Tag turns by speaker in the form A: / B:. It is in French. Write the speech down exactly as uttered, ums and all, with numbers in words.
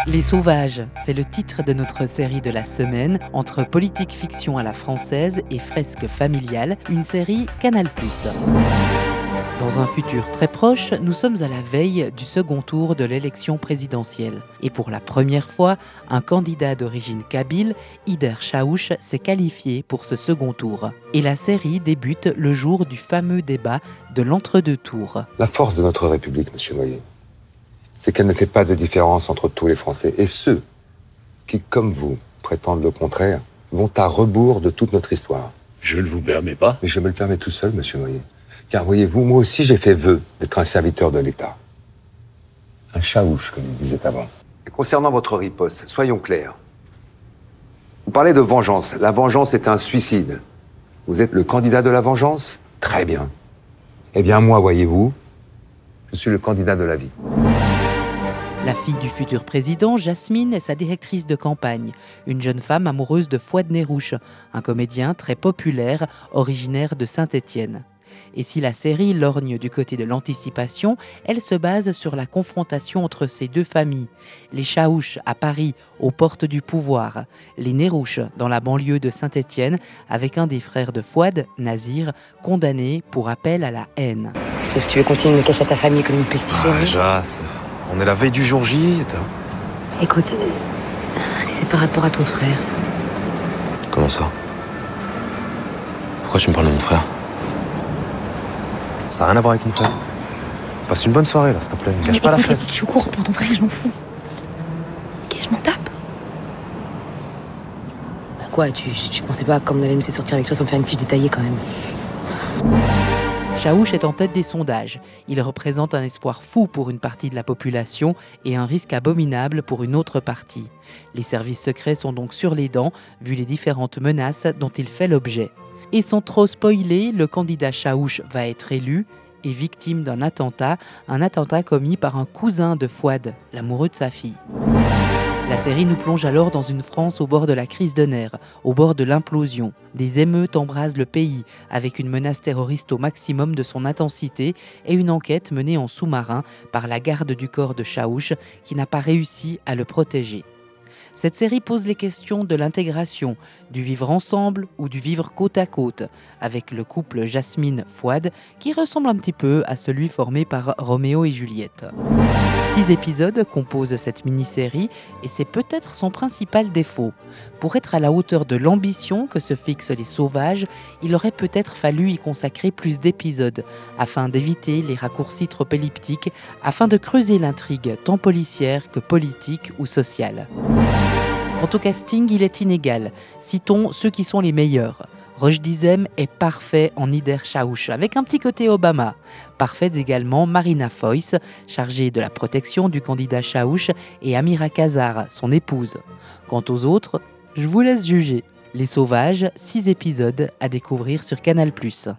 A: Les Sauvages, c'est le titre de notre série de la semaine, entre politique fiction à la française et fresque familiale, une série Canal plus. Dans un futur très proche, nous sommes à la veille du second tour de l'élection présidentielle. Et pour la première fois, un candidat d'origine kabyle, Ider Chaouch, s'est qualifié pour ce second tour. Et la série débute le jour du fameux débat de l'entre-deux tours.
B: La force de notre République, monsieur Noyer, c'est qu'elle ne fait pas de différence entre tous les Français. Et ceux qui, comme vous, prétendent le contraire, vont à rebours de toute notre histoire.
C: Je ne vous permets pas.
B: Mais je me le permets tout seul, monsieur Noyer. Car voyez-vous, moi aussi j'ai fait vœu d'être un serviteur de l'État. Un chaouche, comme il disait avant. Et concernant votre riposte, soyons clairs. Vous parlez de vengeance. La vengeance est un suicide. Vous êtes le candidat de la vengeance? Très bien. Eh bien moi, voyez-vous, je suis le candidat de la vie.
A: La fille du futur président, Jasmine, est sa directrice de campagne, une jeune femme amoureuse de Fouad Nérouche, un comédien très populaire, originaire de Saint-Étienne. Et si la série lorgne du côté de l'anticipation, elle se base sur la confrontation entre ces deux familles. Les Chaouch à Paris, aux portes du pouvoir. Les Nérouche dans la banlieue de Saint-Étienne, avec un des frères de Fouad, Nazir, condamné pour appel à la haine.
D: Sauf si tu veux continuer de me cacher à ta famille comme une pestiférée.
E: Ah, Jas, on est la veille du jour J.
D: Écoute, si c'est par rapport à ton frère.
E: Comment ça? Pourquoi tu me parles de mon frère? Ça n'a rien à voir avec mon frère. Passe une bonne soirée là, s'il te plaît. Ne gâche pas la fête.
D: Je cours pour ton frère, je m'en fous. Ok, je m'en tape. Bah quoi, tu, tu pensais pas qu'on allait me laisser sortir avec toi sans me faire une fiche détaillée quand même?
A: Chaouch est en tête des sondages. Il représente un espoir fou pour une partie de la population et un risque abominable pour une autre partie. Les services secrets sont donc sur les dents, vu les différentes menaces dont il fait l'objet. Et sans trop spoiler, le candidat Chaouch va être élu et victime d'un attentat, un attentat commis par un cousin de Fouad, l'amoureux de sa fille. La série nous plonge alors dans une France au bord de la crise de nerfs, au bord de l'implosion. Des émeutes embrasent le pays, avec une menace terroriste au maximum de son intensité et une enquête menée en sous-marin par la garde du corps de Chaouch qui n'a pas réussi à le protéger. Cette série pose les questions de l'intégration, du vivre ensemble ou du vivre côte à côte, avec le couple Jasmine-Fouad qui ressemble un petit peu à celui formé par Roméo et Juliette. Six épisodes composent cette mini-série et c'est peut-être son principal défaut. Pour être à la hauteur de l'ambition que se fixent les Sauvages, il aurait peut-être fallu y consacrer plus d'épisodes, afin d'éviter les raccourcis trop elliptiques, afin de creuser l'intrigue tant policière que politique ou sociale. Quant au casting, il est inégal. Citons ceux qui sont les meilleurs. Roch Dizem est parfait en Ider Chaouch, avec un petit côté Obama. Parfaite également Marina Foïs, chargée de la protection du candidat Chaouch, et Amira Kazar, son épouse. Quant aux autres, je vous laisse juger. Les Sauvages, six épisodes à découvrir sur Canal plus.